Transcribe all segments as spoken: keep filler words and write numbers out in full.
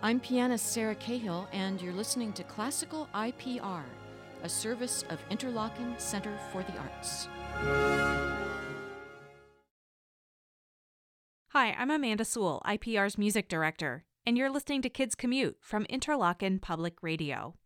I'm pianist Sarah Cahill, and you're listening to Classical I P R, a service of Interlochen Center for the Arts. Hi, I'm Amanda Sewell, I P R's music director, and you're listening to Kids Commute from Interlochen Public Radio.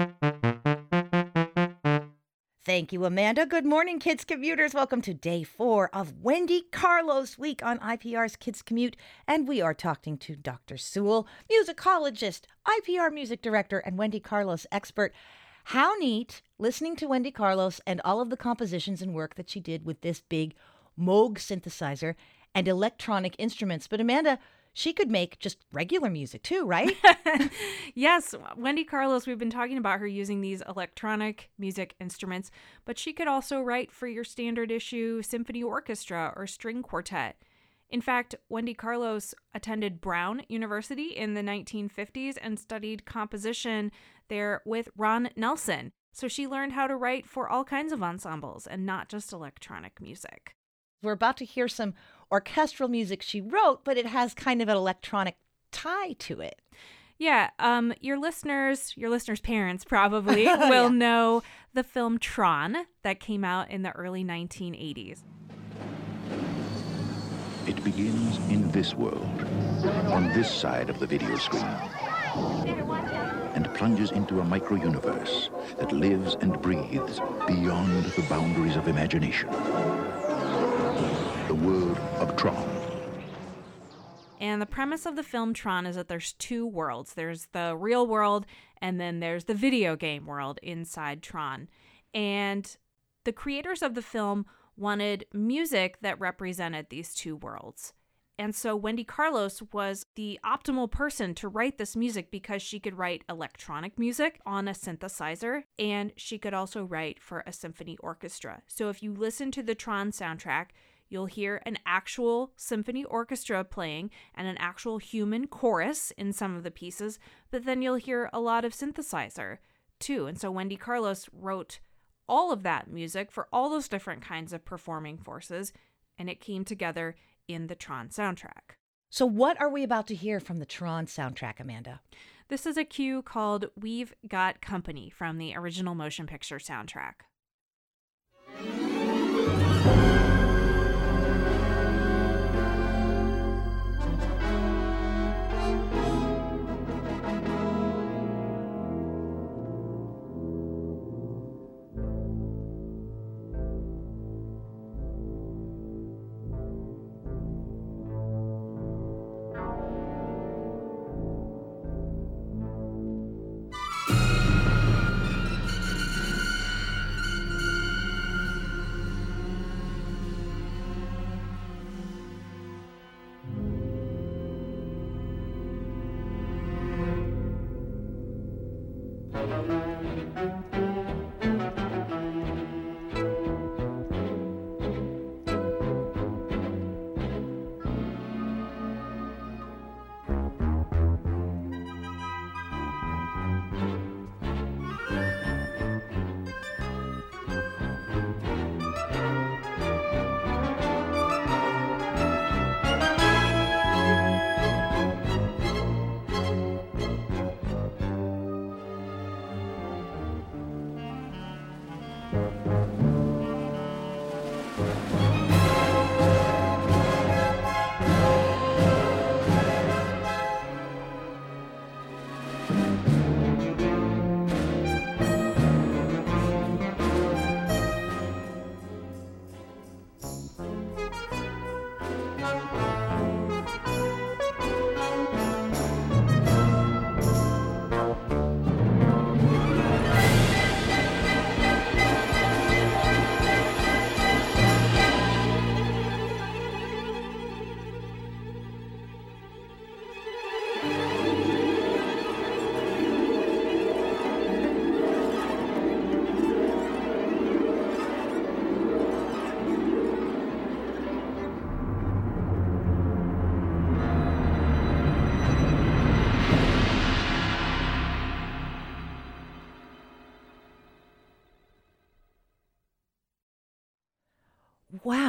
Thank you, Amanda. Good morning, Kids Commuters. Welcome to day four of Wendy Carlos Week on I P R's Kids Commute. And we are talking to Doctor Sewell, musicologist, I P R music director, and Wendy Carlos expert. How neat listening to Wendy Carlos and all of the compositions and work that she did with this big Moog synthesizer and electronic instruments. But Amanda, she could make just regular music too, right? Yes, Wendy Carlos, we've been talking about her using these electronic music instruments, but she could also write for your standard issue symphony orchestra or string quartet. In fact, Wendy Carlos attended Brown University in the nineteen fifties and studied composition there with Ron Nelson. So she learned how to write for all kinds of ensembles and not just electronic music. We're about to hear some orchestral music she wrote, but it has kind of an electronic tie to it. Yeah, um, your listeners, your listeners' parents probably will yeah. know the film Tron that came out in the early nineteen eighties. It begins in this world, on this side of the video screen, and plunges into a micro-universe that lives and breathes beyond the boundaries of imagination. The world of Tron. And the premise of the film Tron is that there's two worlds. There's the real world, and then there's the video game world inside Tron. And the creators of the film wanted music that represented these two worlds. And so Wendy Carlos was the optimal person to write this music because she could write electronic music on a synthesizer, and she could also write for a symphony orchestra. So if you listen to the Tron soundtrack, you'll hear an actual symphony orchestra playing and an actual human chorus in some of the pieces, but then you'll hear a lot of synthesizer too. And so Wendy Carlos wrote all of that music for all those different kinds of performing forces, and it came together in the Tron soundtrack. So what are we about to hear from the Tron soundtrack, Amanda? This is a cue called We've Got Company from the original motion picture soundtrack.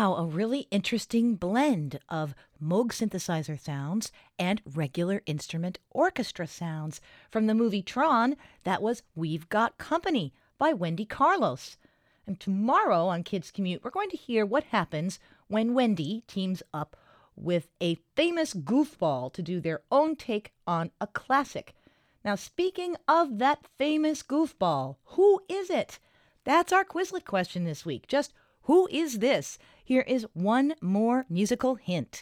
Wow, a really interesting blend of Moog synthesizer sounds and regular instrument orchestra sounds. From the movie Tron, that was We've Got Company by Wendy Carlos. And tomorrow on Kids Commute, we're going to hear what happens when Wendy teams up with a famous goofball to do their own take on a classic. Now, speaking of that famous goofball, who is it? That's our Quizlet question this week. Just who is this? Here is one more musical hint.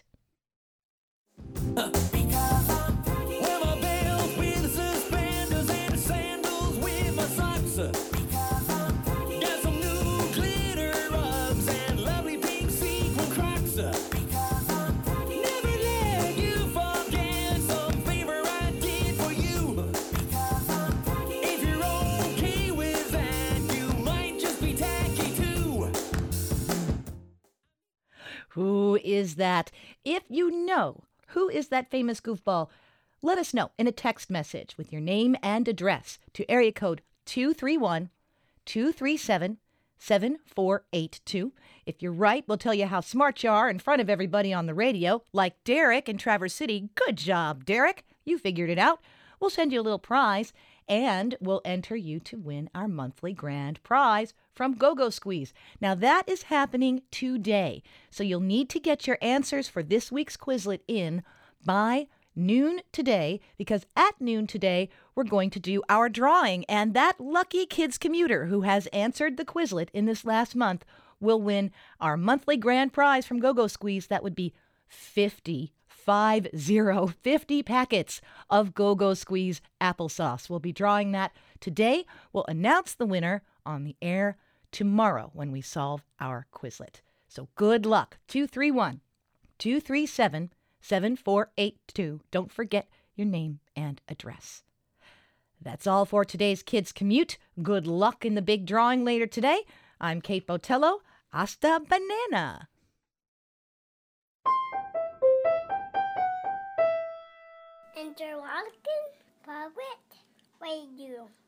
Who is that? If you know who is that famous goofball, let us know in a text message with your name and address to area code two three one, two three seven, seven four eight two. If you're right, we'll tell you how smart you are in front of everybody on the radio, like Derek in Traverse City. Good job, Derek. You figured it out. We'll send you a little prize, and we'll enter you to win our monthly grand prize from Go-Go Squeeze. Now, that is happening today, so you'll need to get your answers for this week's Quizlet in by noon today, because at noon today, we're going to do our drawing, and that lucky Kids Commuter who has answered the Quizlet in this last month will win our monthly grand prize from Go-Go Squeeze. That would be fifty Five zero fifty packets of Go-Go Squeeze applesauce. We'll be drawing that today. We'll announce the winner on the air tomorrow when we solve our Quizlet. So good luck. two three one, two three seven, seven four eight two. Don't forget your name and address. That's all for today's Kids Commute. Good luck in the big drawing later today. I'm Kate Botello. Hasta banana. Interlochen Public Radio.